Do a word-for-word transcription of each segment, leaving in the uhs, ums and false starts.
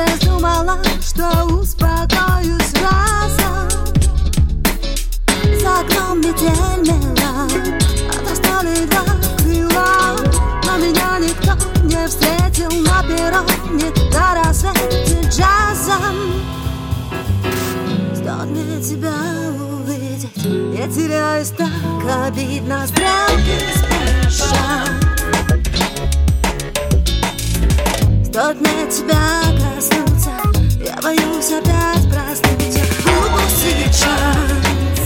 здесь думала, что успокоюсь разом. За окном метель мела, отрастали два крыла. Но меня никто не встретил на перроне на рассвете джазом. Стоит мне тебя увидеть, я теряюсь, так обидно. Стрелки спешат. Стоит мне тебя коснуться, я боюсь опять проснуться. Упустить шанс.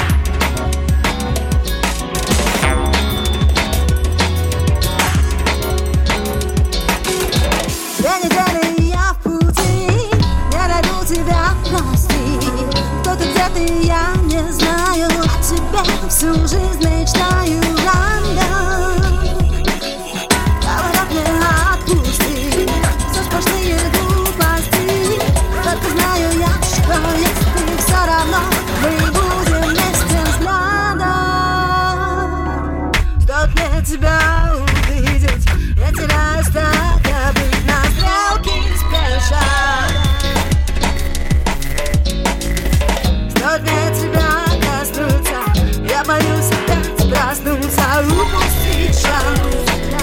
Две недели я в пути, не найду тебя, прости. Кто ты, где ты, я не знаю. О тебе всю жизнь мечтаю. Рандом. Говорят мне отпусти, все сплошные глупости. Только знаю я, что есть ты, все равно мы будем вместе взглядом. Стоит мне тебя увидеть, я теряюсь, так обидно. Стрелки спешат. Стоит мне тебя коснуться, я боюсь опять проснуться. Упустить шанс.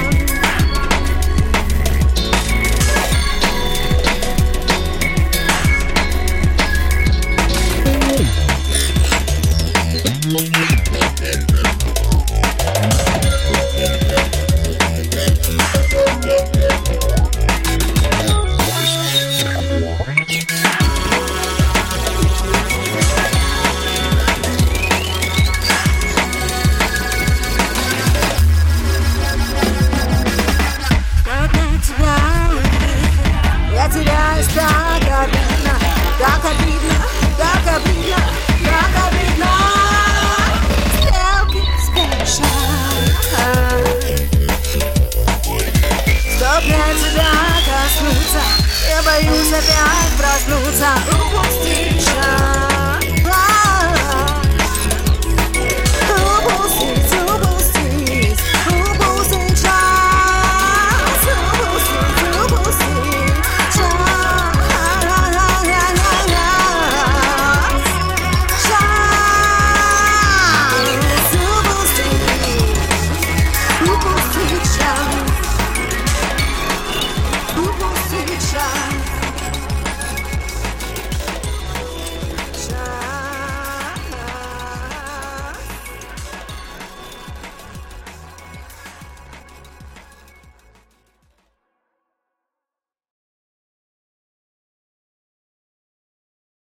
Я теряюсь, так обидно, так обидно, так обидно, так обидно. Стрелки спешат. Стоит мне тебя коснуться, я боюсь опять проснуться. Упустить шанс.